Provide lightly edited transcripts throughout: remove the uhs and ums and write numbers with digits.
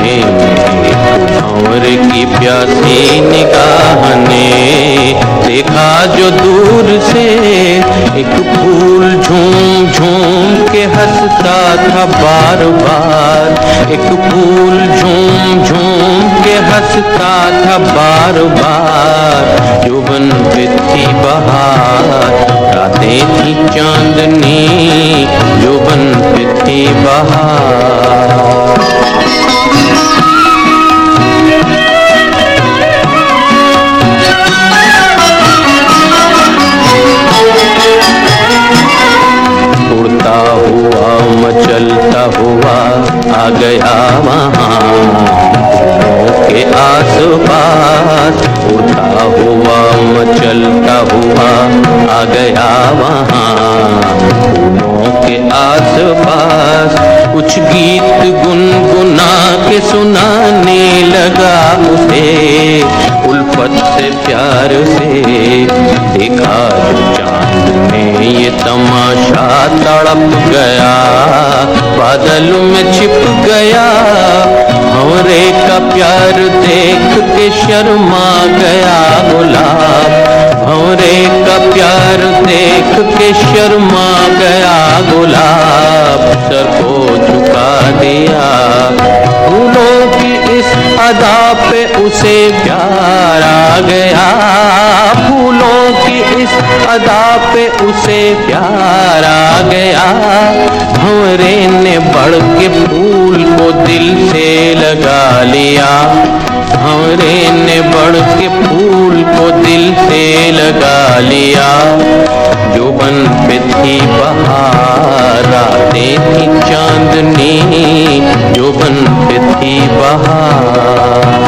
भंवर की प्यासी निगाह ने देखा जो दूर से एक फूल झूम झूम के हंसता था बार बार। एक फूल झूम झूम के हंसता था बार बार। यौवन पे थी बहार, रातें थी चांदनी, यौवन पे थी बहार। उड़ता हुआ मचलता हुआ आ गया वहाँ फूलों के आसपास। उड़ता हुआ मचलता हुआ आ गया वहाँ फूलों के आसपास। कुछ गीत गुनगुना के सुनाने लगा उसे, उल्फत से प्यार से देखा जो चांद में ये तमाशा तड़प गया, बादल में छिप गया। भंवरे का प्यार देख के शर्मा गया गुलाब, भंवरे का प्यार देख के शर्मा गया गुलाब। सर को झुका दिया, फूलों की इस अदा पे उसे प्यार आ गया। फूलों की इस अदा पे उसे प्यार आ गया। भंवरे ने बढ़ के फूल को दिल से लगा लिया, भंवरे ने बढ़ के फूल को दिल से लगा लिया। यौवन पे थी बहार, रातें थी चांदनी, यौवन पे थी बहार।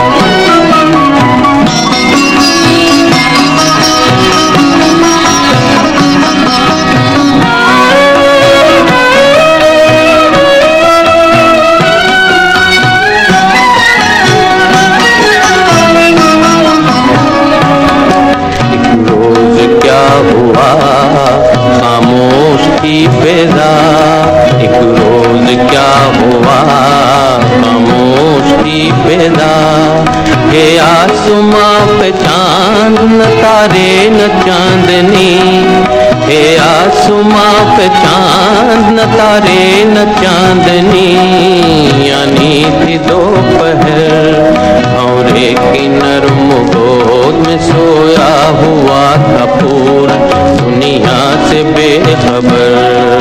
खामोश थी फिजा, एक रोज क्या हुआ खामोश थी फिजा। हे आसमां पे चांद न तारे न चांदनी, हे आसमां पे चांद न तारे न चांदनी। यानी थी दोपहर, भंवरे की नरम गोद में सोया हुआ था फूल दुनिया से बेखबर।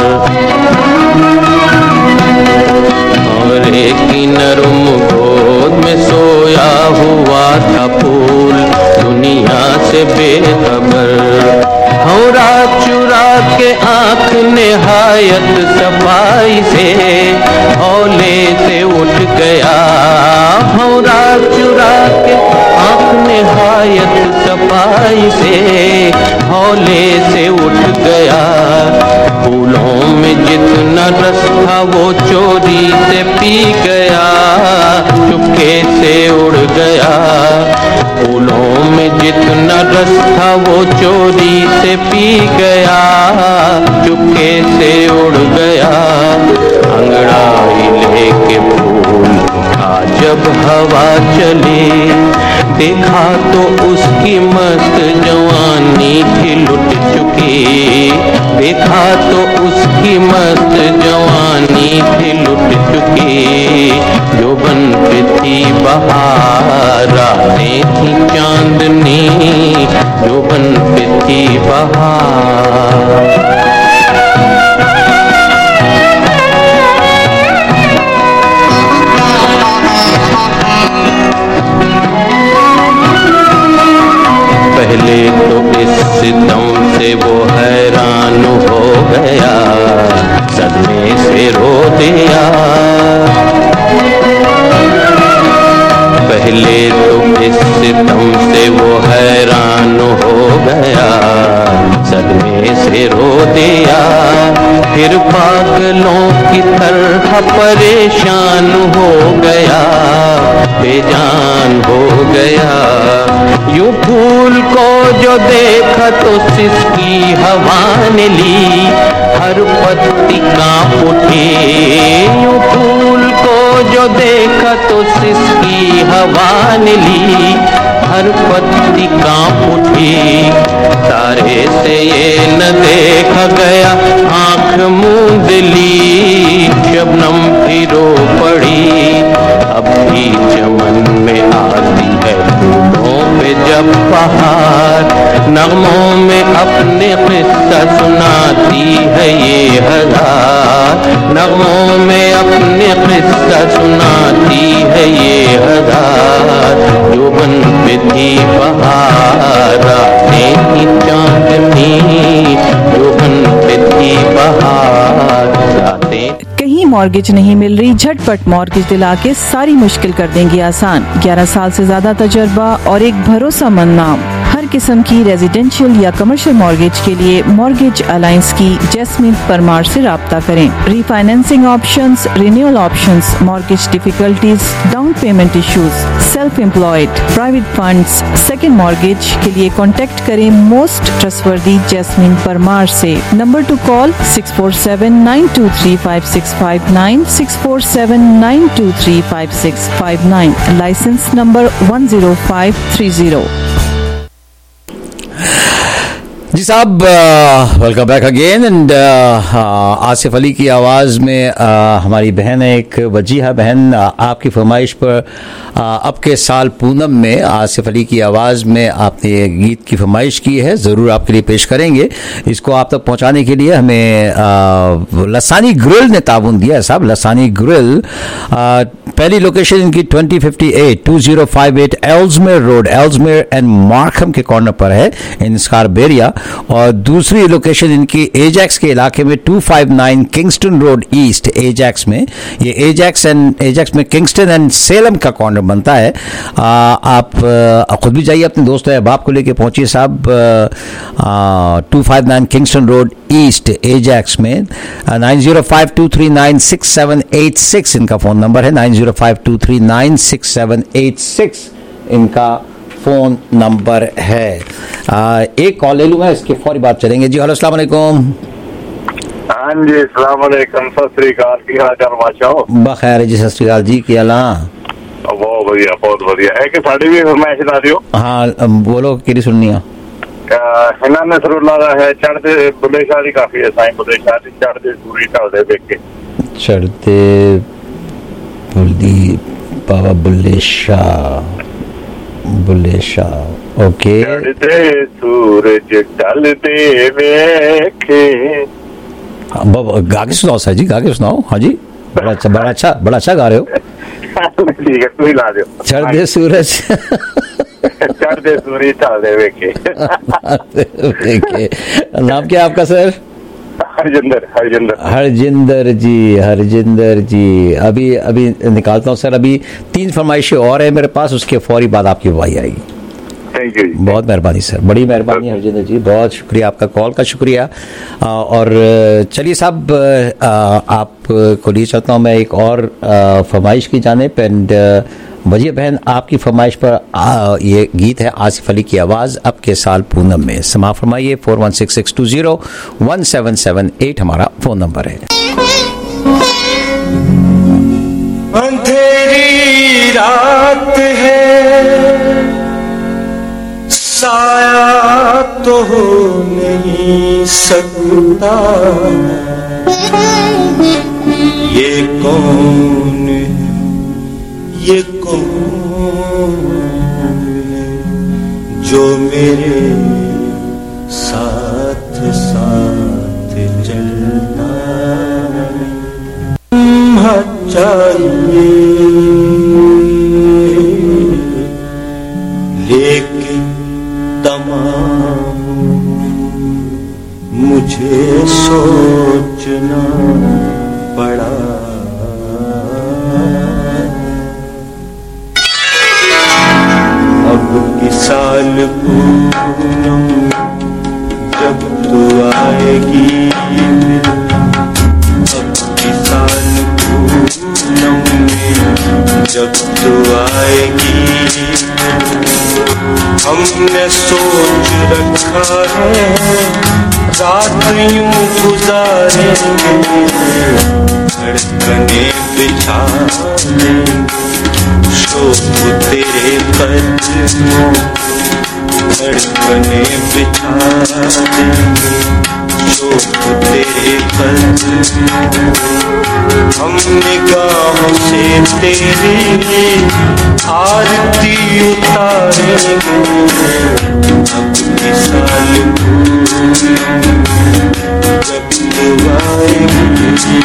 भंवरे की नरम गोद में सोया हुआ था फूल दुनिया से बेखबर। भंवरा चुरा के आँख निहायत सफाई से हौले से उठ गया। भंवरा चुरा के आँख निहायत सफाई से हौले से उठ गया। फूलों में जितना रस था वो चोरी से पी गया, चुपके से उड़ गया। फूलों में जितना रस था वो चोरी से पी गया, चुपके से उड़ गया। अंगड़ाई लेके फूल उठा जब हवा चली, देखा तो उसकी मस्त जवानी थी लुट चुकी। देखा तो उसकी मस्त जवानी थी लुट चुकी। यौवन पे थी बहार, रातें थी चांदनी, यौवन पे थी बहार। पहले तो इस सितम से वो हैरान हो गया, सदमे से रो दिया। पहले तो इस सितम से वो हैरान हो गया, सदमे से रो दिया। फिर पागलों की तरह परेशान हो गया, बेजान हो गया। यूं फूल को जो देखा तो सिसकी हवा ने ली, हर पत्ती कांप उठी। यूं फूल को जो देखा तो सिसकी हवा ने ली, हर पत्ती कांप उठी। तारे से ये न देखा गया आंख मूंद ली, शबनम भी रो पड़ी। अब भी चमन में आती है फूलों पे जब बहार, नगमों में अपने किस्सा सुनाती है ये हजार। नगमों में अपने किस्सा सुनाती है ये हजार। जो बन पे थी बहार रातें की चांदनी, जो बन पे थी बहार रातें। कहीं मॉर्गेज नहीं मिल रही, झटपट मॉर्गेज दिला के सारी मुश्किल कर देंगे आसान। 11 साल से ज्यादा तजुर्बा और एक भरोसेमंद नाम। हर किस्म की रेजिडेंशियल या कमर्शियल मॉर्गेज के लिए मॉर्गेज अलायंस की जैस्मिन परमार से राब्ता करें। Refinancing options, renewal options, mortgage difficulties, down payment issues, self employed, private funds, second mortgage के लिए कॉन्टेक्ट करें मोस्ट ट्रस्टवर्दी जैस्मिन परमार से। Number to call 647-923-5659, 647-923-5659, licence number 10530। जी साहब, welcome back again. And Asif Ali की आवाज़ में हमारी बहन है, एक वजीहा बहन, आपकी फरमाइश पर अब के साल पूनम में आसिफ अली की आवाज़ में आपने ये गीत की फरमाइश की है, ज़रूर आपके लिए पेश करेंगे। इसको आप तक पहुंचाने के लिए हमें लसानी ग्रिल ने ताउन दिया है साहब। लसानी ग्रिल, पहली लोकेशन इनकी 2058 एल्समेयर रोड, एल्समेयर एंड मार्कहम के कॉर्नर पर है इन स्कारबेरिया। और दूसरी लोकेशन इनकी एजैक्स के इलाके में 259 किंगस्टन रोड ईस्ट, एजैक्स में। ये एजैक्स में किंगस्टन एंड सेलम का कॉर्नर बनता है। आप खुद भी जाइए, अपने दोस्तों अहबाब को लेके पहुंचिए साहब। 259 किंगस्टन रोड ईस्ट, एजैक्स में। 9052396786 इनका फोन नंबर है। 9052396786 इनका फोन नंबर है। एक कॉल ले लूंगा, इसके फौरी बात चलेंगे। जी हेलो, अस्सलाम वालेकुम। हाँ जी, अस्सलाम वालेकुम, सत श्री अकाल, की हाल चाल बादशाह? बखैर जी, सत श्री अकाल जी, की हाल? बहुत बढ़िया, बहुत बढ़िया है कि साड़ी भी फरमाइश ला दियो। हाँ बोलो, किरी सुननी है? हिना नसरुल्लाह दा है, चढ़ते बुल्ले शाह दी काफी है साईं, बुल्ले शाह दी चढ़ते सूरी ढलदे देख के। चढ़ते बुल्ली बाबा बुल्ले शाह, बुल्ले शाह, ओके। चढ़ते सूरज ढलते देखे। गा के सुनाओ सर जी, गा के सुनाओ। हाँ जी, बड़ा अच्छा गा रहे हो। ठीक है, तू ही ला दो। चढ़ते सूरज चढ़ते सूरज ढलते देखे। नाम क्या आपका सर? हरजिंदर जी। अभी निकालता हूँ सर। अभी 3 फरमाइशें और है मेरे पास, उसके फौरी बाद आपकी वाई आएगी। थैंक यू, बहुत मेहरबानी सर, बड़ी मेहरबानी हरजिंदर जी, बहुत शुक्रिया आपका, कॉल का शुक्रिया। और चलिए साहब, आपको लिए चलता हूँ मैं एक और फरमाइश की जानिब। एंड वजीह बहन, आपकी फरमाइश पर ये गीत है, आसिफ अली की आवाज़, अब के साल पूनम में। समा फरमाइए। 4166201778 हमारा फ़ोन नंबर है। अंधेरी रात है, साया तो हो नहीं सकता, ये कौन है, ये कौन है जो मेरे साथ साथ चलता चाहिए, लेकिन तमाम मुझे सोचना पड़ा। अब की साल पूनम जब तू आएगी, अब की साल पूनम आएगी। हमने सोच रखा है रात यूं गुजारेंगे, धड़कने बिछा देंगे शोक तेरे कदमों, धड़कने बिछा देंगे शोक तेरे कदमों। हम निगाहों से तेरी आरती उतारेंगे, अब की साल जब तू आएगी।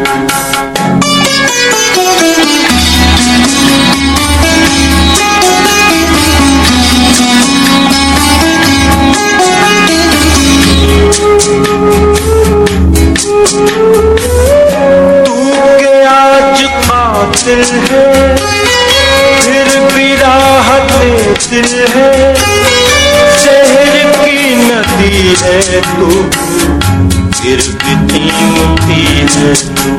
दिल है फिर भी राहत दिल है, शहर की नदी है तू फिर भी कीमती है तू।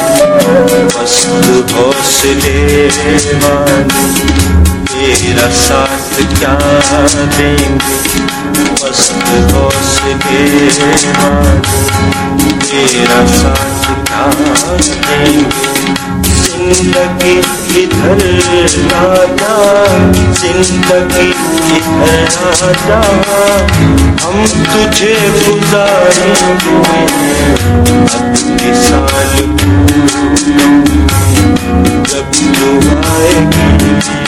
मस्त हौसले वाली तेरा साथ क्या देंगे, मस्त हौसले वाली तेरा साथ क्या देंगे। जिंदगी इधर आजा, जिंदगी इधर आजा, हम तुझे गुजारेंगे अगले साल जब तू आएगी।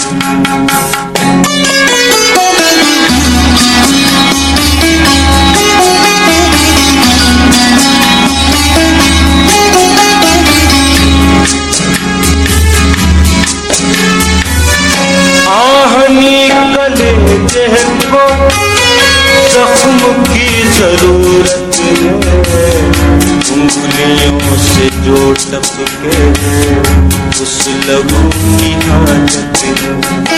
को जख्म की जरूरत है, उंगलियों से जो टपके उस लहू की हाजत है।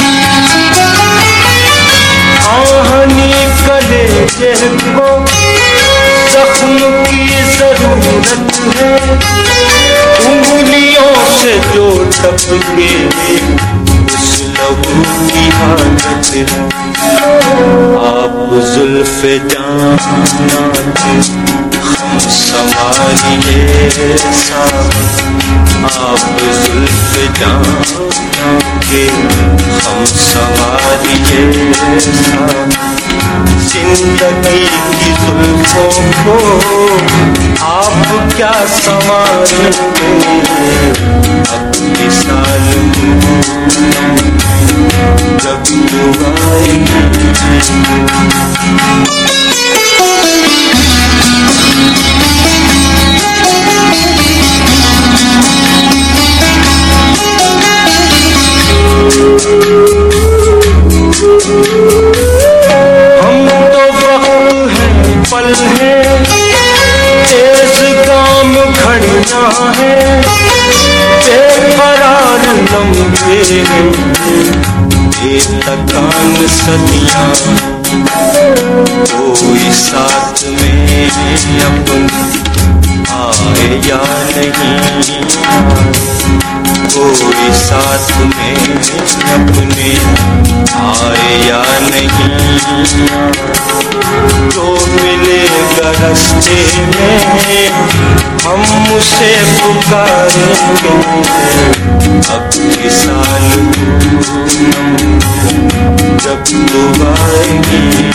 आहनी कलेजे को जख्म की जरूरत है, उंगलियों से जो टपके लहू की हाजत है। आप जुल्फ़े जाना हम संभालिए साथ, आप जुल्फ़े जाना के हम संभालिए साथ। जिंदगी की जुल्फ़ों को आप क्या संभालेंगे, अगले साल जब तू आएगी। हम तो वक्त है पल है, तेज काम घड़ियां है, बेकरार लम्हे बेथकान सदियां, कोई साथ में अपने आए या नहीं, कोई साथ में अपने आए या नहीं। जो मिलेगा रास्ते में हम उसे पुकारेंगे अगले साल जब तू आएगी,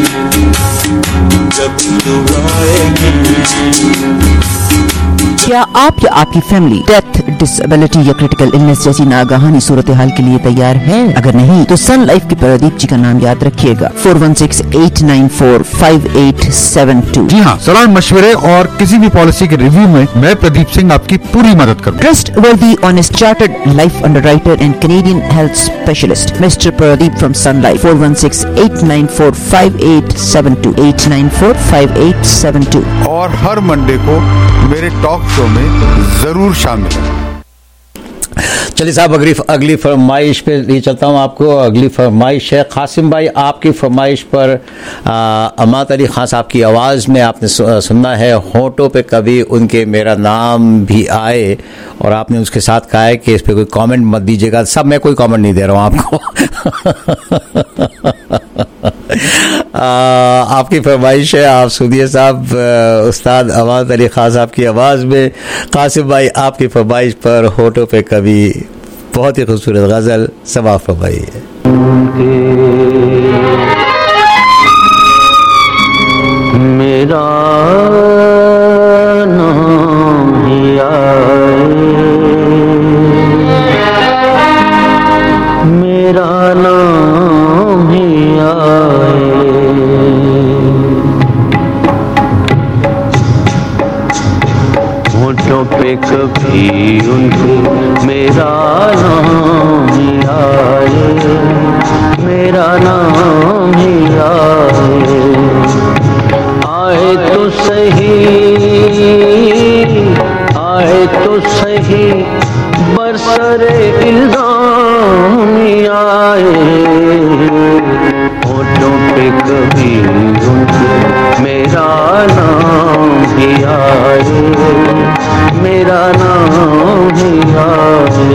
जब तू आएगी। क्या आप या आपकी फैमिली डेथ, डिसेबिलिटी या क्रिटिकल इलनेस जैसी नागाहानी सूरत हाल के लिए तैयार है? अगर नहीं तो सन लाइफ के प्रदीप जी का नाम याद रखिएगा, 4168945872। जी हाँ, सलाह मशवरे और किसी भी पॉलिसी के रिव्यू में मैं प्रदीप सिंह आपकी पूरी मदद करूँगा। Trustworthy, honest, chartered life underwriter and Canadian health specialist mister Pradeep from Sun Life, 4168945872, 8945872। और हर मंडे को मेरे टॉक शो में जरूर शामिल है। चलिए साहब, अगली फरमाइश पे ले चलता हूँ आपको। अगली फरमाइश है कासिम भाई, आपकी फरमाइश पर अमात अली खान साहब की आवाज़ में आपने सुनना है होठों पे कभी उनके मेरा नाम भी आए, और आपने उसके साथ कहा है कि इस पर कोई कमेंट मत दीजिएगा। सब मैं कोई कमेंट नहीं दे रहा हूँ आपको। आपकी फरमाइश है, आप सुनिए साहब। उस्ताद अमात अली खान साहब की आवाज़ में कासिम भाई आपकी फरमाइश पर होठों पे कभी, बहुत ही खूबसूरत गजल समाअत फरमाइए। मेरा नाम ही आए, मेरा नाम ही आए, होठों पे कभी उनके मेरा नाम ही आए, मेरा नाम ही आए, आए तो सही, आए तो सही, बरसरे इल्जाम ही आए, होठों पे कभी उनके मेरा नाम ही आए, मेरा नाम ही आए।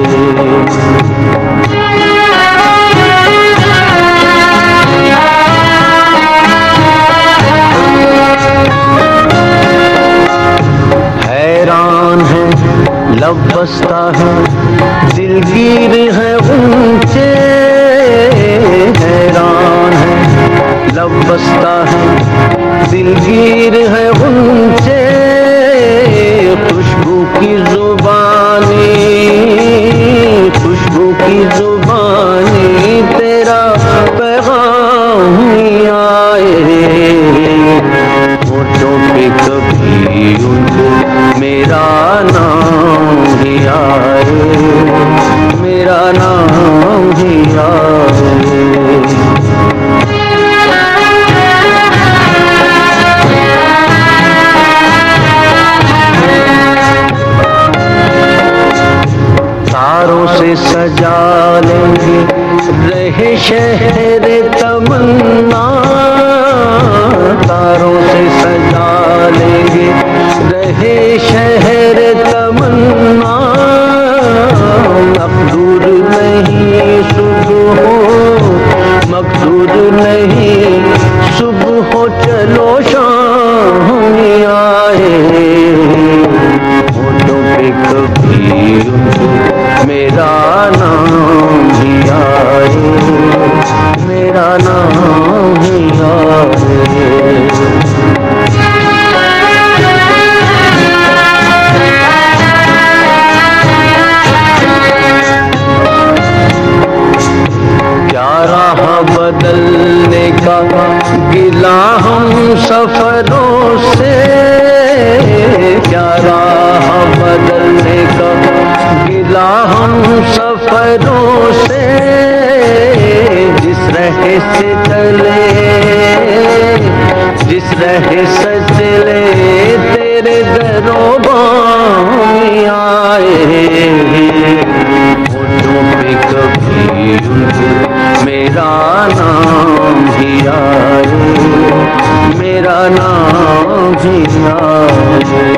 हैरान है लब बसता है, दिलगीर है उनसे, हैरान है लब बसता है, दिलगीर है उनसे, खुशबू की जुबानी, खुशबू की जुबानी, तेरा पैगाम ही आए, होठों पे कभी उनको मेरा नाम ही आए, मेरा नाम ही आए। तारों से सजा लेंगे रहे शहर तमन्ना, तारों से सजा लेंगे रहे शहर तमन्ना, मकदूर नहीं सुबह हो, मकदूर नहीं सुबह हो, चलो शाम आए, होठों पे कभी उनको मेरा नाम ही आए, मेरा नाम ही आए। क्या राह बदलने का गिला हम सफरों से, क्या राह बदलने का गिला हम सफरों से, जिस रहे से चले, जिस रहे से चले, तेरे दरोबार में आए, होठों पे कभी उनके मेरा नाम ही आए, मेरा नाम ही आए।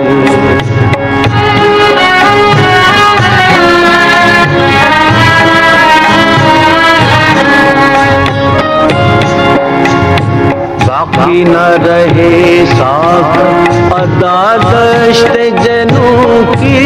बाकी न रहे साथ अदा दश्त जनू की,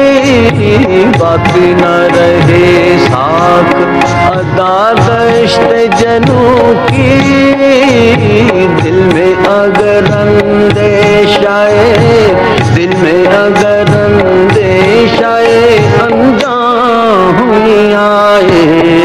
बाकी न रहे साथ अदा दश्त जनू की, दिल में अगर अंदेश आए, दिल में अगर अंदेश आए, अंजाम आए,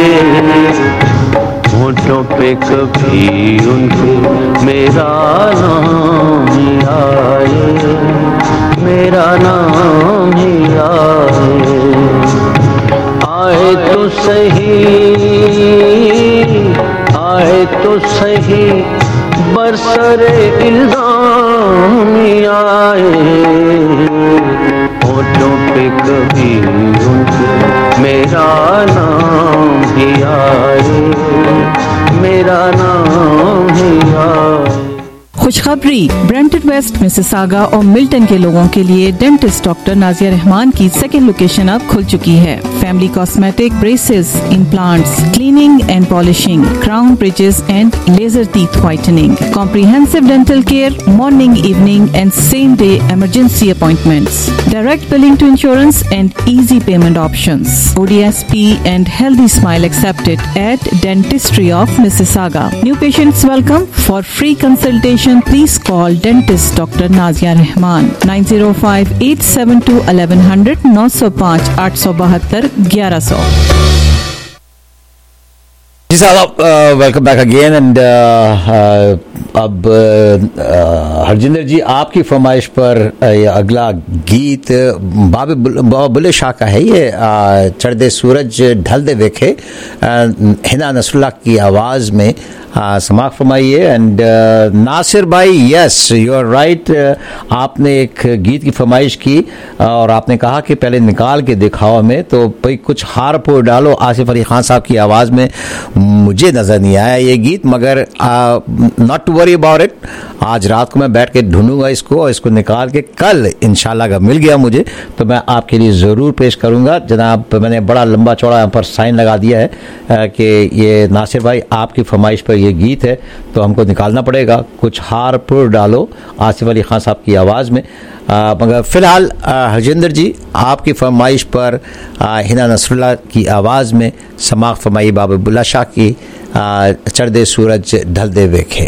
होठों पे कभी उनके मेरा नाम ही आए, मेरा नाम ही आए, आए तो सही, आए तो सही, बरसरे इल्जाम आए, होठों पे कभी उनके मेरा नाम है यार, मेरा नाम है यार। खुशखबरी, ब्रेंटन वेस्ट, मिसिसागा और मिल्टन के लोगों के लिए डेंटिस्ट डॉक्टर नाजिया रहमान की सेकेंड लोकेशन अब खुल चुकी है। Family cosmetic, braces, implants, cleaning and polishing, crown bridges and laser teeth whitening, comprehensive dental care, morning, evening and same day emergency appointments, direct billing to insurance and easy payment options. ODSP and healthy smile accepted at Dentistry of Mississauga. New patients welcome. For free consultation, please call dentist Dr. Nazia Rahman 905-872-1100 905 872 1100। जी साहब, welcome back again and अब हरजिंदर जी, आपकी फरमाइश पर अगला गीत बाबा बुल्ले शाह का है। ये चढ़दे सूरज ढलदे वेखे, हिना नसरुल्लाह की आवाज़ में समाअत फरमाइए। एंड नासिर भाई, यस यू आर राइट, आपने एक गीत की फरमाइश की और आपने कहा कि पहले निकाल के दिखाओ हमें, तो भाई कुछ हार फोड़ डालो। आसिफ अली खान साहब की आवाज़ में मुझे नज़र नहीं आया ये गीत, मगर not to worry about it. आज रात को मैं बैठ के ढूंढूंगा इसको और इसको निकाल के कल इंशाल्लाह अगर मिल गया मुझे तो मैं आपके लिए ज़रूर पेश करूंगा। जनाब, मैंने बड़ा लंबा चौड़ा यहाँ पर साइन लगा दिया है कि ये नासिर भाई आपकी फरमाइश पर ये गीत है, तो हमको निकालना पड़ेगा। कुछ हार पुर डालो, आसिफ अली खान साहब की आवाज़ में। मगर फ़िलहाल हरजिंदर जी, आपकी फरमाइश पर हिना नसरुल्लाह की आवाज़ में समाअत फरमाई बाबा बुल्ले शाह की चढ़दे सूरज ढलदे वेखे।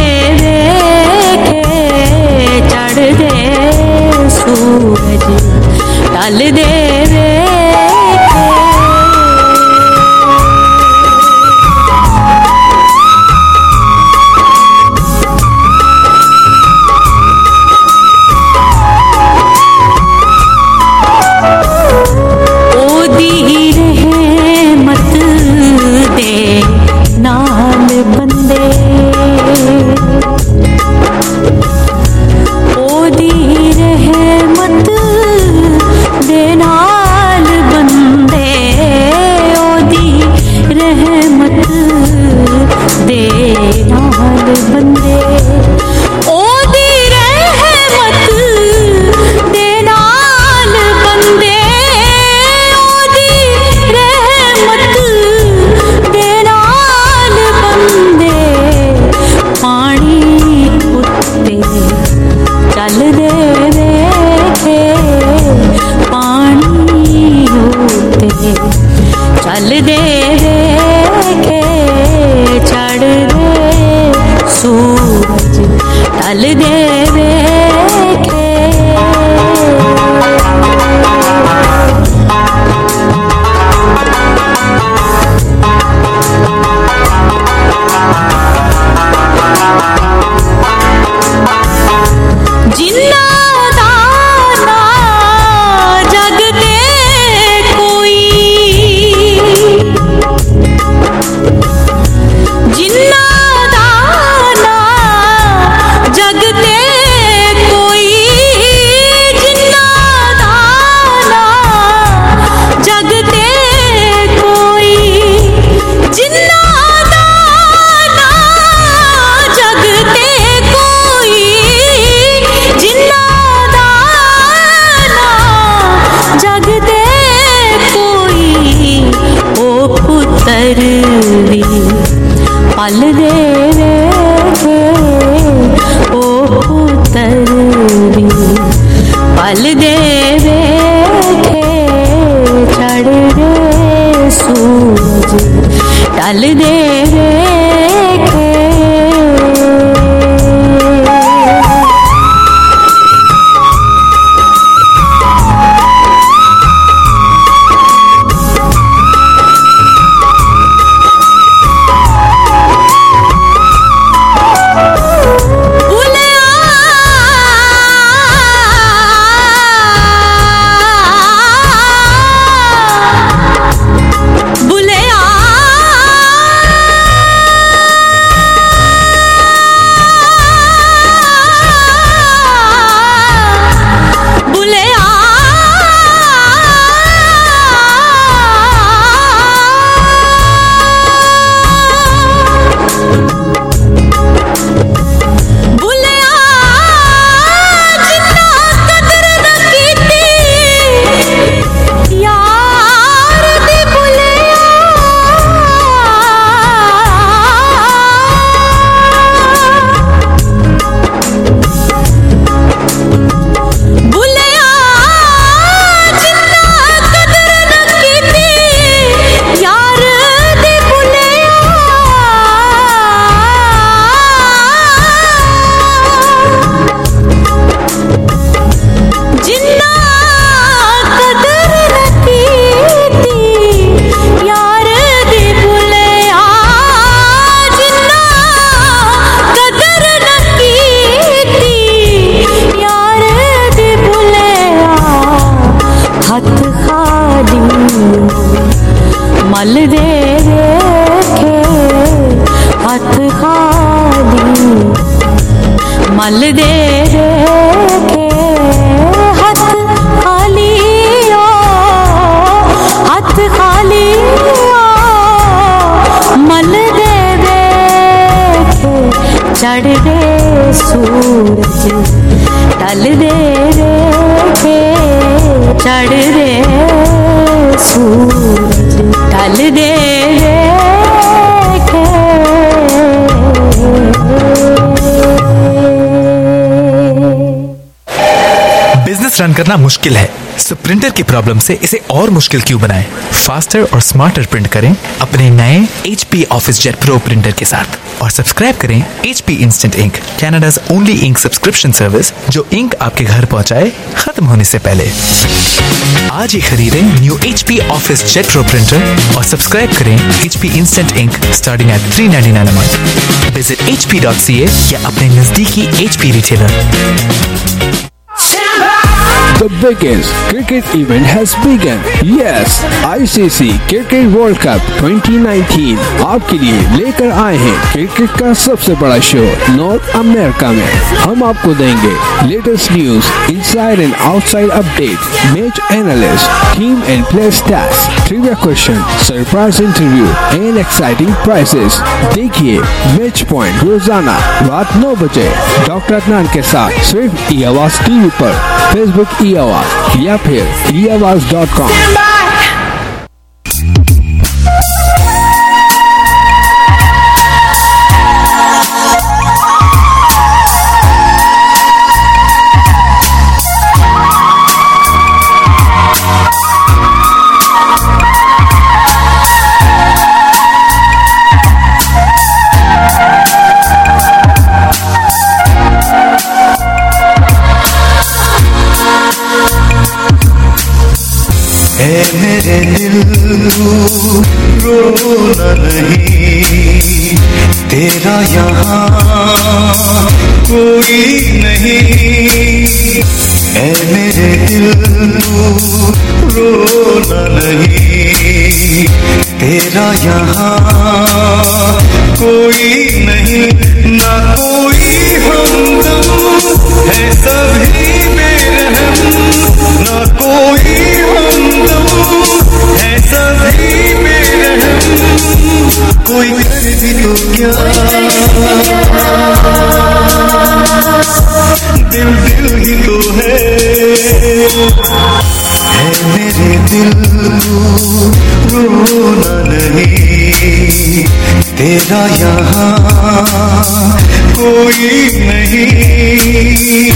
वेखे चढ़ दे सूरज ढल दे नाल बंदे ओदी रहमत दे नाल बंदे ओदी रहमत दे नाल बंदे ओदी रहमत दे नाल बंदे ओदी रहमत दे नाल बंदे पानी उत्ते चल दे वेखे पानी उत्ते चल दे वेखे चढ़ दे सूरज ढल दे वेखे जिन्ना दाना जग दे कोई जिन्ना दाना जग दे कोई जिन्ना दाना जग दे कोई जिन्ना दाना जग दे कोई जिन्ना दाना जग दे कोई ओ पुत्तर वी पल दे वेखे ओ पुत्तर वी पल दे वेखे चढ़ दे सूरज ढल दे वेखे मल दे वेखे हथ खाली मल दे वेखे हथ खाली ओ हथ खाली ओ मल दे वेखे चढ़ दे सूरज ढल दे वेखे चढ़ दे सूरज ढल दे वेखे बिजनेस रन प्रिंट करना मुश्किल है, सो प्रिंटर की प्रॉब्लम से इसे और मुश्किल क्यों बनाएं? फास्टर और स्मार्टर प्रिंट करें अपने नए HP ऑफिसजेट प्रो प्रिंटर के साथ और सब्सक्राइब करें HP instant ink, Canada's only ink subscription service जो इंक आपके घर पहुंचाए खत्म होने से पहले। आज ही खरीदें new HP OfficeJet pro printer और सब्सक्राइब करें HP instant ink starting at $3.99 a month। Visit hp.ca या अपने नजदीकी HP retailer. The biggest cricket event has begun. Yes, ICC Cricket World Cup 2019 आपके लिए लेकर आए हैं क्रिकेट का सबसे बड़ा शो नॉर्थ अमेरिका में। हम आपको देंगे latest news, inside and outside update, match analyst, team and player stats, trivia question, surprise interview and exciting prizes. देखिए मैच पॉइंट रोजाना रात 9 बजे डॉक्टर अदनान के साथ सिर्फ ई आवाज टीवी पर, फेसबुक ई आवाज या फिर eAwaz.com। मेरे दिल रोना नहीं, तेरा यहाँ कोई नहीं। ऐ मेरे दिल रोना नहीं, तेरा यहाँ कोई नहीं। ना कोई हमदम है सभी बेरहम, ना कोई हमदम है सभी बेरहम। कोई कर भी तो क्या, दिल दिल ही तो है मेरे दिल रोना नहीं, तेरा यहाँ कोई नहीं।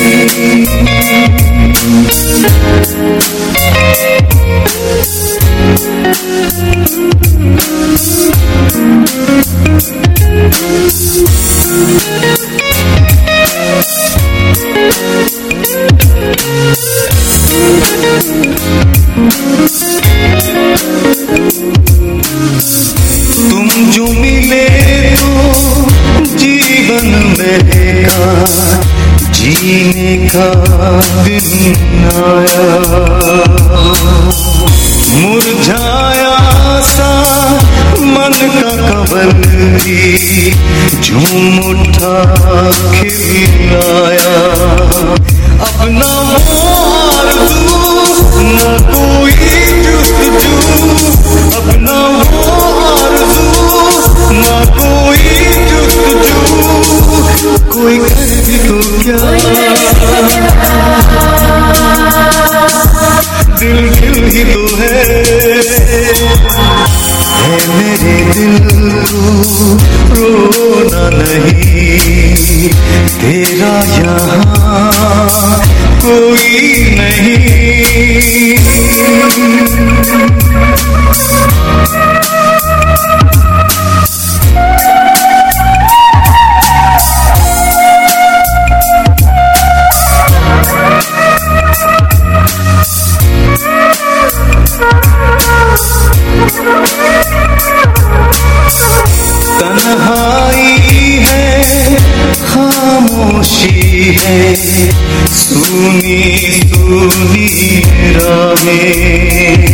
तुम जो मिले तो जीवन मेरा जीने का दिन आया, मुरझाया सा मन का कवल भी झूम उठा खिल आया। अपना आरज़ू न कोई जुस्तजू, अपना आरज़ू न कोई जुस्तजू। कोई कर भी तो क्या, दिल दिल ही तो है मेरे दिल रोना नहीं, तेरा यहाँ कोई नहीं। तन्हाई है, खामोशी है, सुनी सुनी राहें,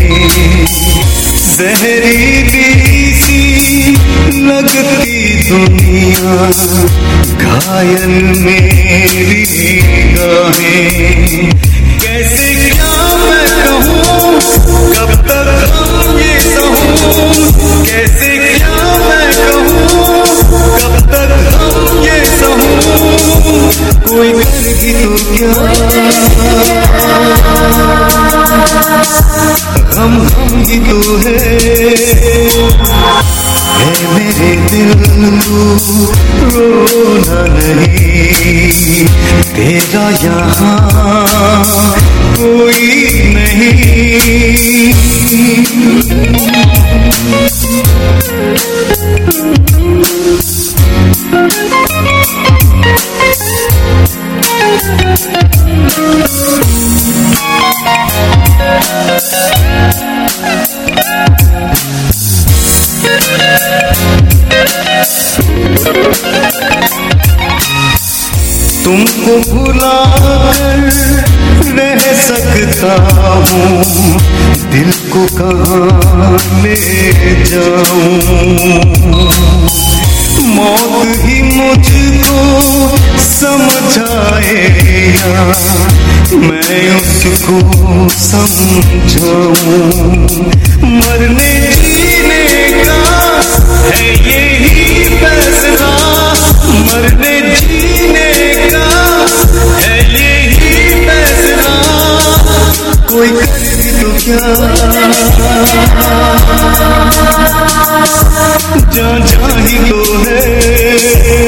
जहरीली सी लगती दुनिया, घायल मेरी निगाहें। कैसे क्या मैं कहूँ, कब तक हम ये सहूँ, कैसे क्या मैं कहूँ, कब तक हम ये सहूँ। कोई कर भी तो क्या, हम ही तो है मेरे दिल रोना नहीं, तेरा यहाँ कोई नहीं। तुमको भुलाकर रह सकता हूँ, दिल को कहाँ ले जाऊं। मौत ही मुझको समझाए या मैं उसको समझाऊं। मरने जीने का है यही फैसला, मरने जीने का है यही फैसला। कोई करे भी तो क्या, जा ही तो है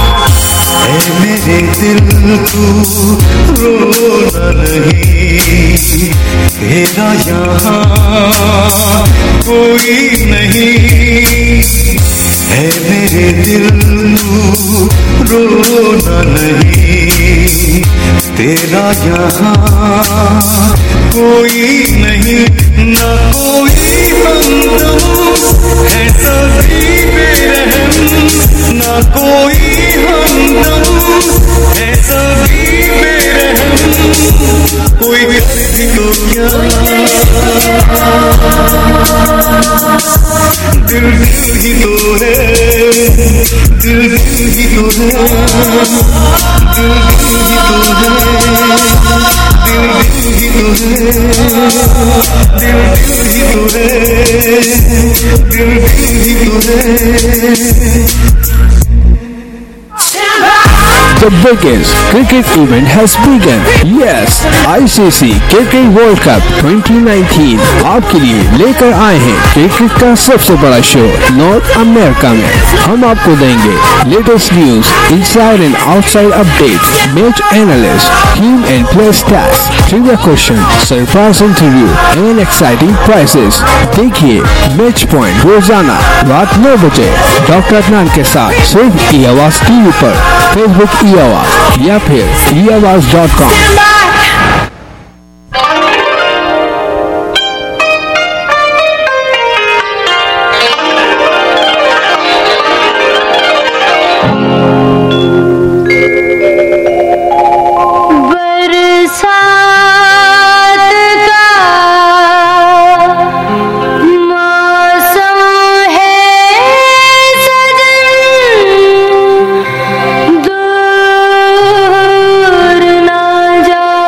मेरे दिल तू रोना नहीं, तेरा यहाँ कोई नहीं है। मेरे दिल तू रोना नहीं, तेरा यहाँ कोई नहीं। ना कोई हमदम है सभी बेरहम, ना कोई हमदम है सभी बेरहम। कोई भी तो क्या, दिल ही तो है, दिल ही तो है, दिल ही तो है, दिल ही तो है, दिल ही तो है, दिल ही तो है। The biggest cricket event has begun. Yes, ICC Cricket World Cup 2019 आपके लिए लेकर आए हैं क्रिकेट का सबसे बड़ा शो नॉर्थ अमेरिका में। हम आपको देंगे latest news, inside and outside updates, match analyst, team and player stats, trivia question, surprise interview and exciting prizes. देखिए मैच पॉइंट रोजाना रात 9 बजे डॉक्टर अदनान के साथ सिर्फ ई आवाज टीवी पर, फेसबुक ई आवाज या फिर eAwaz.com। दूर ना जा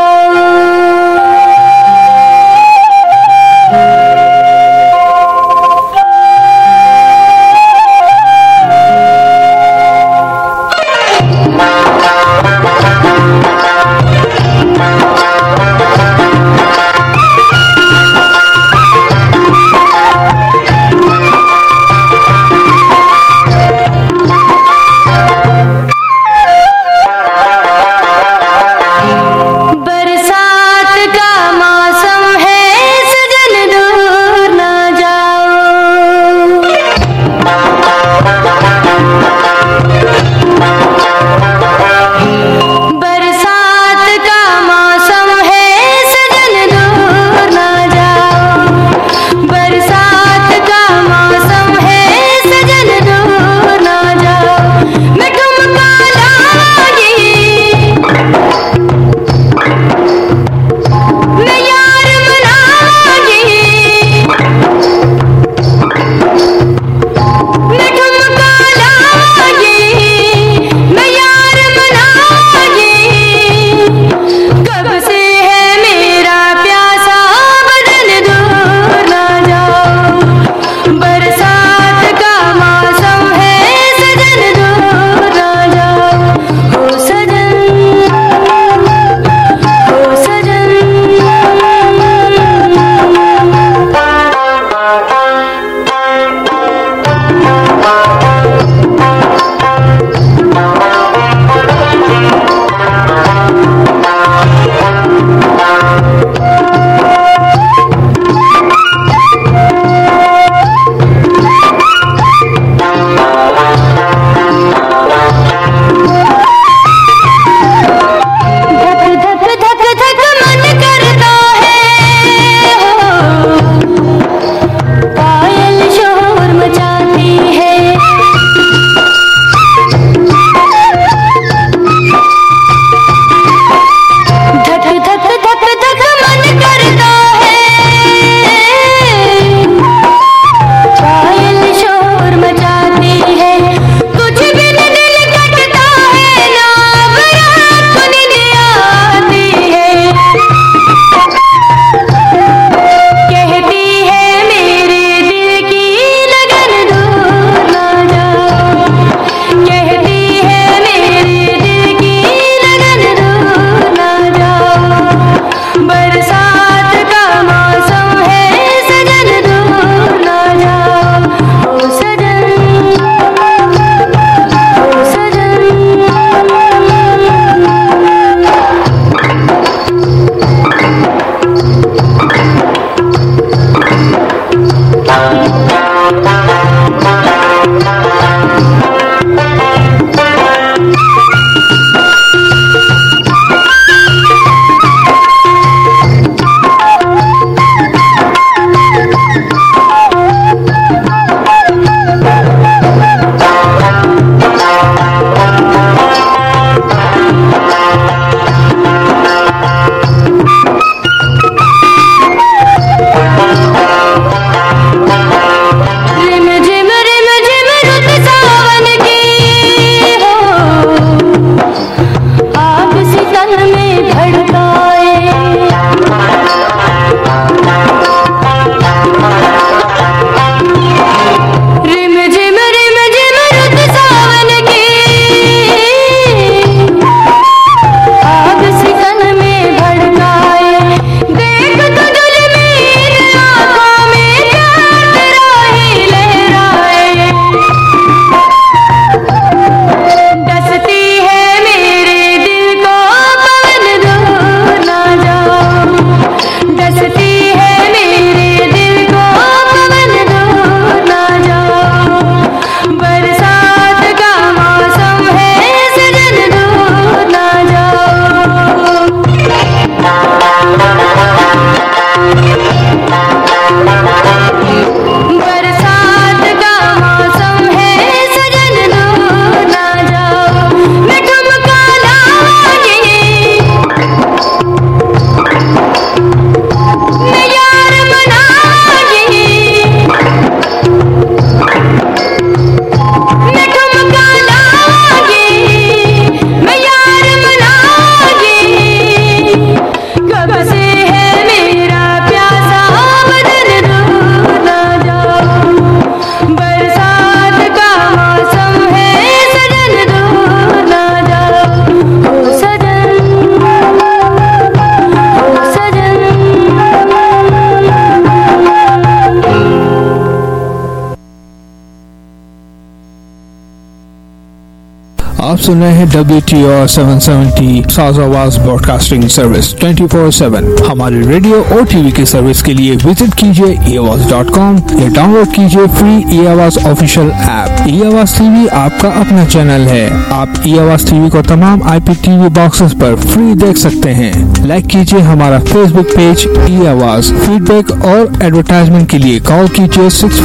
सुन रहे हैं WTO 770 south Awaz broadcasting service 24/7। हमारी रेडियो और टीवी की सर्विस के लिए विजिट कीजिए eAwaz.com या डाउनलोड कीजिए free eAwaz official app. eAwaz TV आपका अपना चैनल है। आप eAwaz टीवी को तमाम IPTV बॉक्सेस पर फ्री देख सकते हैं। लाइक कीजिए हमारा फेसबुक पेज eAwaz। फीडबैक और एडवर्टाइजमेंट के लिए कॉल कीजिए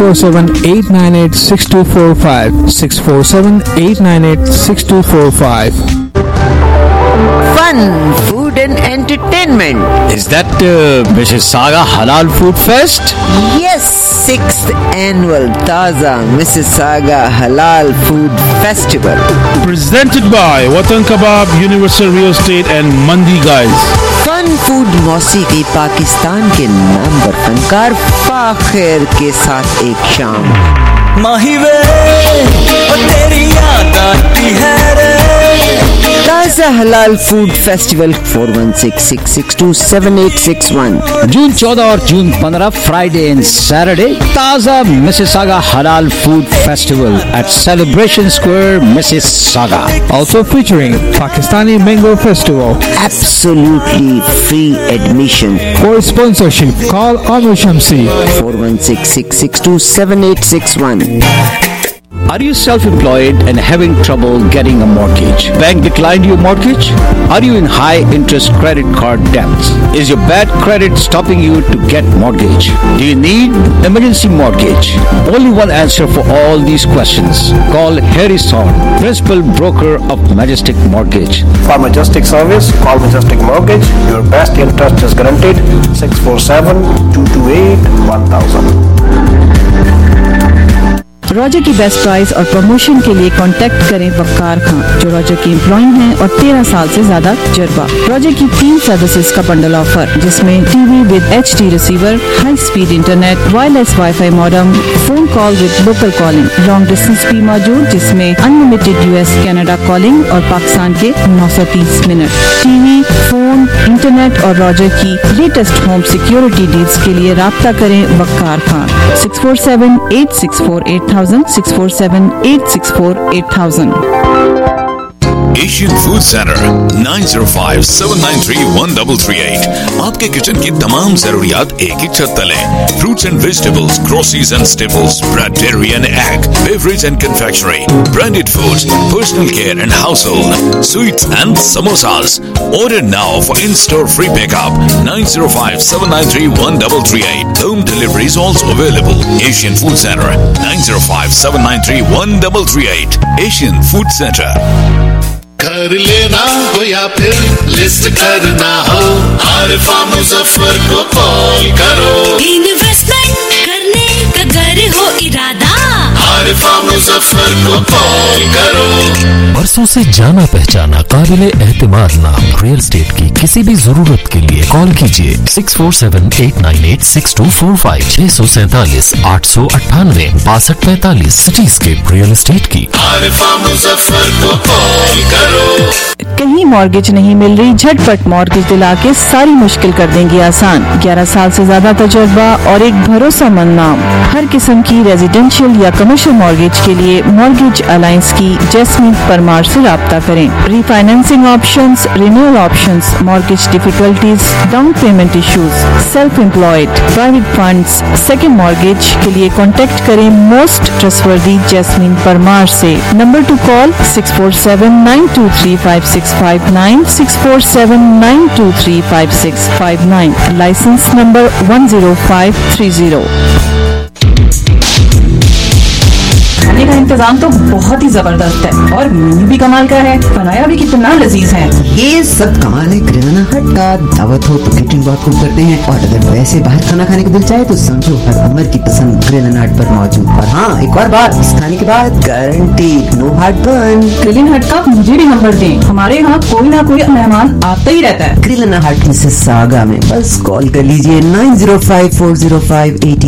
647-898-6245 647-898-6245। Fun, food and entertainment. Is that Mrs. Saga Halal Food Fest? Yes, 6th annual Taza Mrs. Saga Halal Food Festival. Presented by Watan Kebab, Universal Real Estate and Mandi Guys. Fun food मौसीकी पाकिस्तान के number फनकार फाखिर के साथ एक शाम। माही वे तेरी याद आती है रे। ताज़ा हलाल फूड फेस्टिवल 4166627861। जून 14 और जून 15 फ्राइडे एंड सैटरडे ताज़ा मिसिसागा हलाल food festival at Celebration Square, Mississauga. Also featuring Pakistani Mango Festival. Absolutely free admission. For sponsorship, call Amir Shamsi 4166627861. Are you self-employed and having trouble getting a mortgage? Bank declined your mortgage? Are you in high interest credit card debts? Is your bad credit stopping you to get mortgage? Do you need emergency mortgage? Only one answer for all these questions. Call Harry Son, principal broker of Majestic Mortgage. For Majestic service, call Majestic Mortgage. Your best interest is guaranteed. 647-228-1000. Rogers की best price और promotion के लिए contact करें वक्कार खान, जो Roger के employ हैं और 13 साल से ज्यादा तजुर्बा। रॉजर की 3 सर्विसेज का बंडल ऑफर, जिसमें TV with HD receiver, high speed internet, wireless WiFi modem, phone call with local calling, long distance भी मौजूद जिसमें अनलिमिटेड US कनाडा कॉलिंग और पाकिस्तान के 930 मिनट। टीवी, फोन, इंटरनेट और रॉजर की लेटेस्ट होम सिक्योरिटी डील्स के लिए राब्ता करें Waqar Khan 647-864-8000 647-864-8000। Asian food centre 9057931338। आपके किचन की तमाम जरूरियात एक ही छत तले। Fruits and vegetables, groceries and staples, bread, dairy and egg, beverage and confectionery, branded foods, personal care and household, sweets and samosas. Order now for in-store free pickup 905-793-1338. Home delivery is also available. Asian Food Center 905-793-1338. Asian Food Center. घर लेना हो या फिर list करना हो, आरिफा मुजफ्फर को call करो। Investment करने का घर हो इरादा, आरिफा मुजफ्फर को कॉल करो। बरसों से जाना पहचाना काबिले एहतिमाद नाम रियल एस्टेट की किसी भी जरूरत के लिए कॉल कीजिए 647-898-6245 647-898-6245 सिटीस्केप रियल एस्टेट की। आरिफा मुजफ्फर को कॉल करो। कहीं मॉर्गेज नहीं मिल रही? झटपट मॉर्गेज दिला के सारी मुश्किल कर देंगे आसान। 11 साल से ज्यादा तजुर्बा और एक भरोसेमंद नाम। हर किस्म की रेजिडेंशियल या कमर्शियल मॉर्गेज के लिए मॉर्गेज अलायंस की जैस्मीन परमार से राब्ता करें। Refinancing options, renewal options, mortgage difficulties, down payment issues, self employed, private funds, second mortgage के लिए कॉन्टेक्ट करें मोस्ट ट्रस्टवर्दी जैस्मीन परमार से। Number to call 647-923-5659 647-923-5659। Licence number 10530। खाने का इंतजाम तो बहुत ही जबरदस्त है और मेन्यू भी कमाल का है, बनाया भी कितना लजीज है। ये सब कमाल है। किराना हट का दावत हो तो केटरिंग बहुत खूब करते हैं, और अगर वैसे बाहर खाना खाने का दिल चाहे तो समझो हर उम्र की पसंद ग्रिलन हट पर मौजूद। और हाँ, एक और बात, इस खाने के बाद गारंटी नो हार्ट बर्न। ग्रिलन हट का मुझे भी नंबर दें, हमारे यहाँ कोई ना कोई मेहमान आता ही रहता है। ग्रिलन हट मिसिसागा में बस कॉल कर लीजिए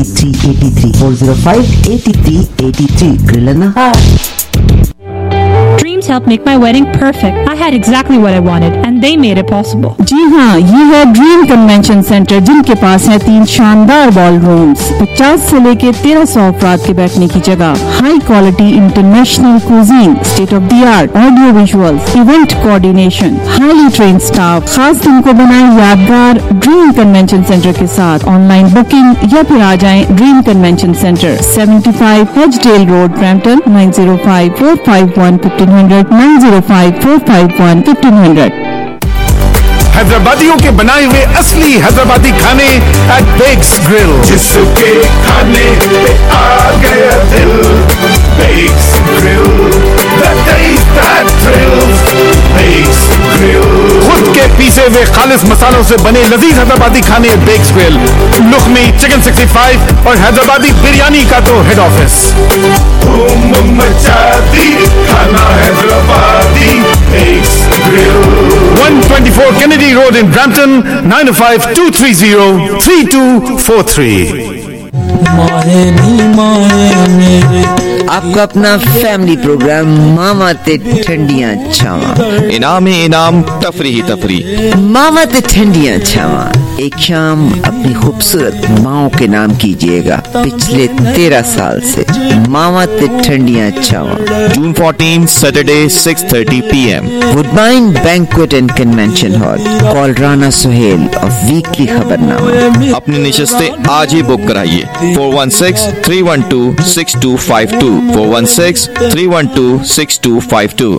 905-405-8383 405-8383 ग्रिलन हट। Dreams helped make my wedding perfect. I had exactly what I wanted, and they made it possible. जी हाँ, ये है ड्रीम कन्वेंशन सेंटर, जिनके पास है 3 शानदार बॉल रूम्स, 50 से लेके 1300 अफराद के बैठने की जगह, high quality international cuisine, state of the art audio visuals, event coordination, highly train staff. खास दिन को बनाए यादगार ड्रीम कन्वेंशन सेंटर के साथ। ऑनलाइन बुकिंग या फिर आ जाएं dream convention centre, 75 Hedgedale road, Brampton, 9054511500, 9054511500। हैदराबादियों के बनाए हुए असली हैदराबादी खाने एट बेक्स ग्रिल, जिसके खाने पे आ गया दिल। Bex grill, the taste that thrills। Bex grill, खुद के पीसे हुए खालिस मसालों से बने लजीज हैदराबादी खाने बेक्स ग्रिल, लुखमी, चिकन 65 और हैदराबादी बिरयानी का तो हेड ऑफिस। धूम मचा दी खाना Hyderabadi Bex grill. 124 Kennedy Road in Brampton, 905-230-3243। आपका अपना फैमिली प्रोग्राम मामा ते ठंडियां छावा। इनाम ही इनाम, तफरी ही तफरी। मामा ते ठंडियां छावा एक शाम अपनी खूबसूरत माओ के नाम कीजिएगा। पिछले 13 साल से मामा ते ठंडियां छावा। June 14, Saturday, 6:30 PM। Woodbine banquet and convention hall, call Rana Suhail of weekly Khabarnama. अपनी नशिस्तें आज ही बुक कराइए। 416-312-6252, 416-312-6252।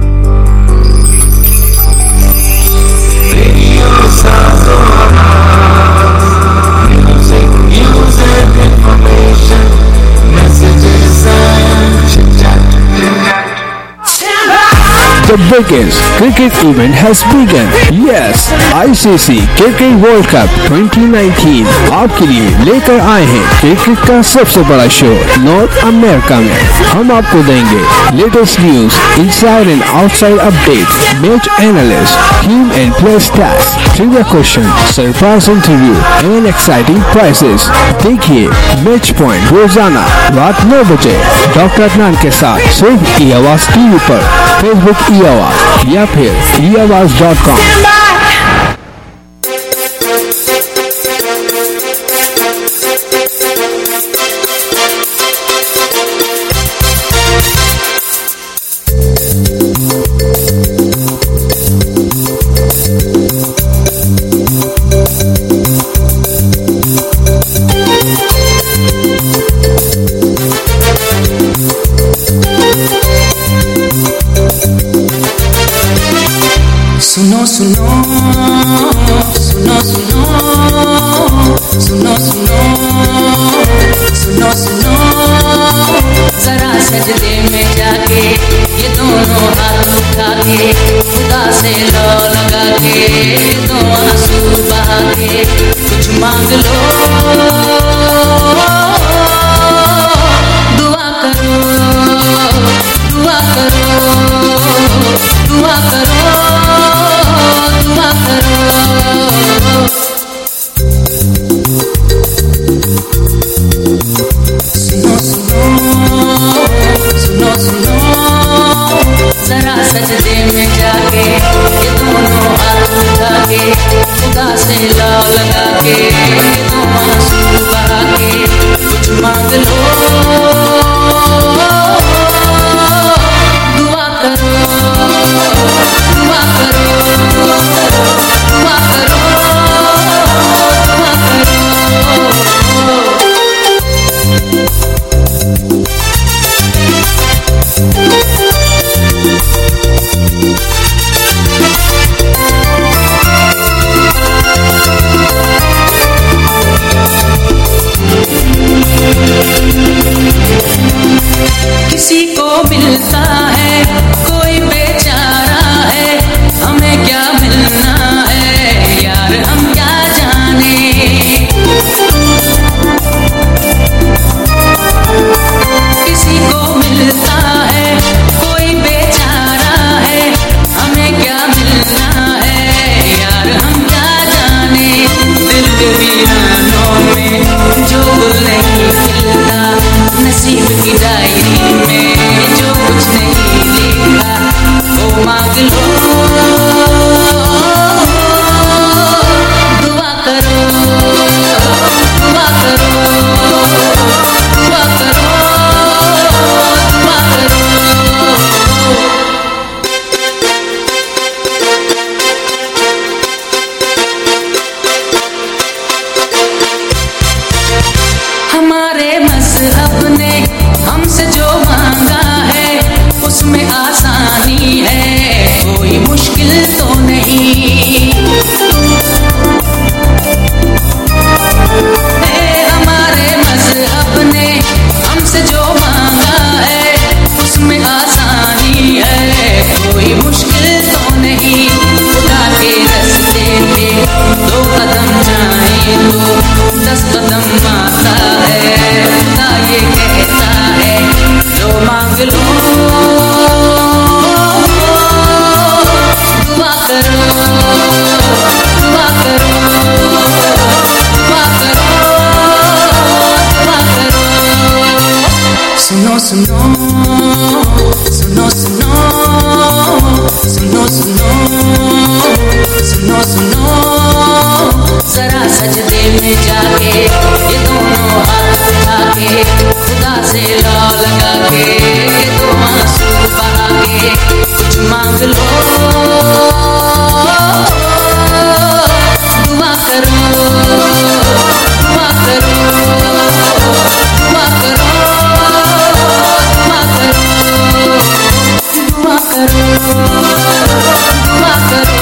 The biggest cricket event has begun. Yes, ICC Cricket World Cup 2019 आपके लिए लेकर आए हैं क्रिकेट का सबसे बड़ा शो नॉर्थ अमेरिका में। हम आपको देंगे latest news, inside and outside updates, match analyst, team and player stats, trivia question, surprise interview and exciting prizes. देखिए मैच पॉइंट रोजाना रात 9 बजे डॉक्टर अदनान के साथ सिर्फ ई आवाज टीवी पर, फेसबुक ई आवाज या फिर eAwaz.com। सुनो सुनो सुनो सुनो सुनो सुनो सुनो सुनो जरा सजदे में जाके ये दोनों हाथ उठा के खुदा से लो लगा के दो आंसू बहा के कुछ मांग लो, दुआ करो दुआ करो दुआ करो दुआ करो। सुनो सुनो सुनो सुनो जरा सजदे में जाके ये दोनों हाथ उठा के खुदा से लो लगा के दो आंसू बहा के कुछ मांग लो, दुआ करो दुआ करो दुआ करो दुआ करो। सुनो सुनो सुनो सुनो सुनो सुनो सुनो जरा सजदे में जाके ये दोनों हाथ उठा के खुदा से ला लगा के दो आंसू बहा के कुछ मांग लो दुआ करो दुआ करो दुआ करो दुआ करो दुआ करो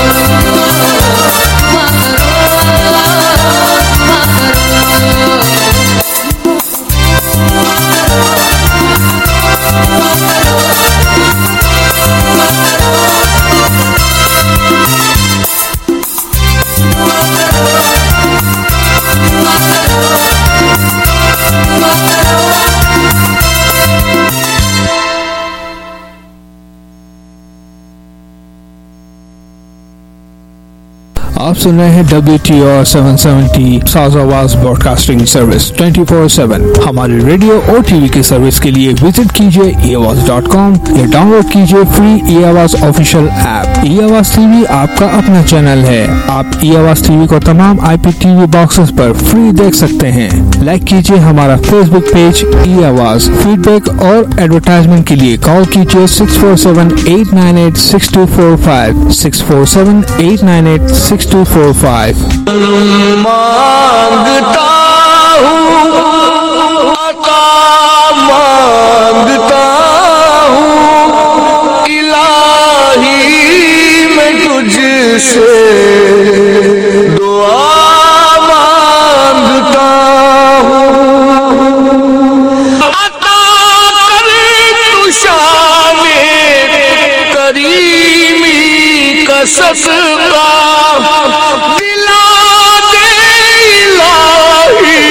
आप सुन रहे हैं WTOR 770 south Awaz broadcasting service 24/7। हमारे रेडियो और टीवी की सर्विस के लिए विजिट कीजिए eAwaz.com या डाउनलोड कीजिए free eAwaz official app. eAwaz TV आपका अपना चैनल है। आप eAwaz टीवी को तमाम IPTV बॉक्सेस पर फ्री देख सकते हैं। लाइक कीजिए हमारा फेसबुक पेज eAwaz। फीडबैक और एडवर्टाइजमेंट के लिए कॉल कीजिए 647-898-6245 647-898-6245। मांगता हूँ अता मांगता हूँ इलाही मैं तुझसे दुआ मांगता हूँ अता करे तू शाने करीमी का सदका दिला दे इलाही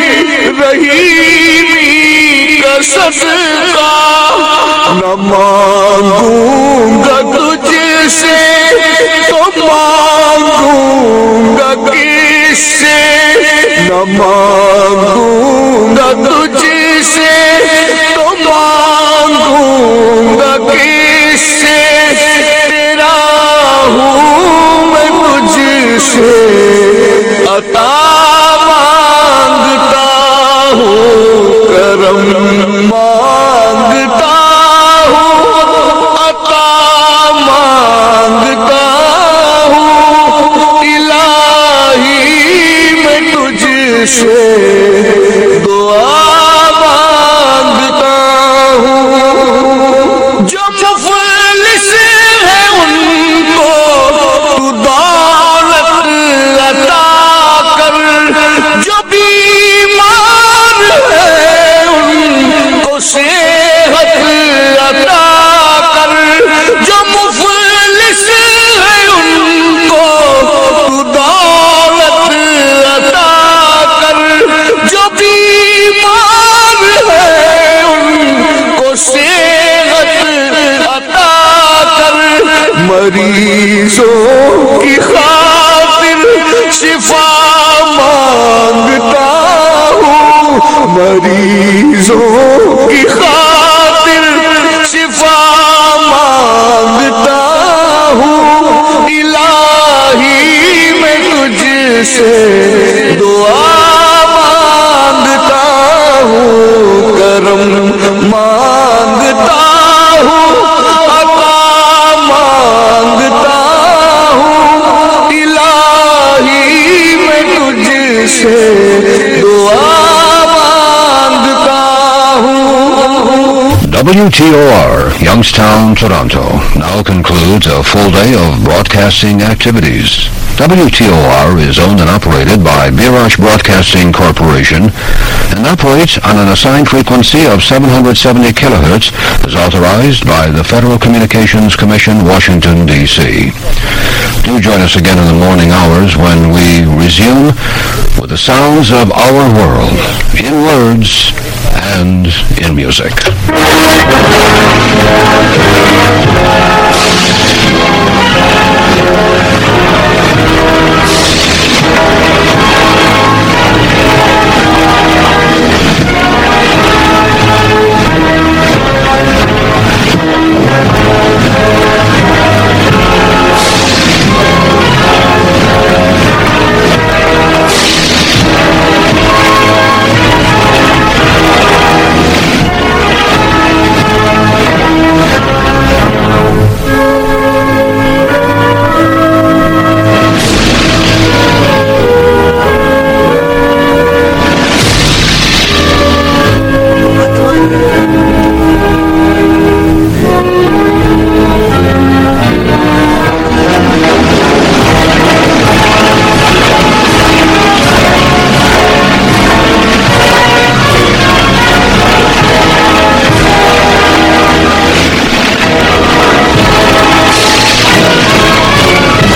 रहीमी का सदका न मांगूंगा तुझसे तो मांगूंगा किससे न मांगूंगा तुझसे तो मांगूंगा किससे तेरा हूँ मैं तुझसे अता मांगता हूँ करम मांगता हूँ अता मांगता हूँ इलाही मैं तुझसे दुआ मांगता हूँ जो मुफलिस है उनको तू दौलत अता कर जो बीमार है उनको सेहत अता कर जो मुफलिस है उनको तू दौलत अता कर जो बीमार है उनको सेहत अता कर मरीजों की खातिर शिफा मांगता हूँ मरीजों की खातिर शिफा मांगता हूँ इलाही मैं तुझसे दुआ मांगता हूँ करम मांगता हूँ अता मांगता हूँ इलाही मैं तुझसे दुआ मांगता हूँ। WTOR, Youngstown, Toronto, now concludes a full day of broadcasting activities. WTOR is owned and operated by Birash Broadcasting Corporation and operates on an assigned frequency of 770 kilohertz as authorized by the Federal Communications Commission, Washington, D.C. Do join us again in the morning hours when we resume with the sounds of our world, in words and in music.